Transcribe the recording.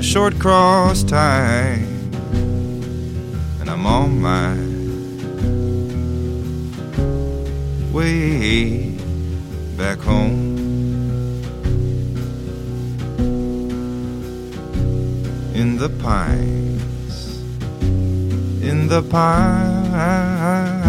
short cross time, and I'm on my way back home. In the pines, in the pines.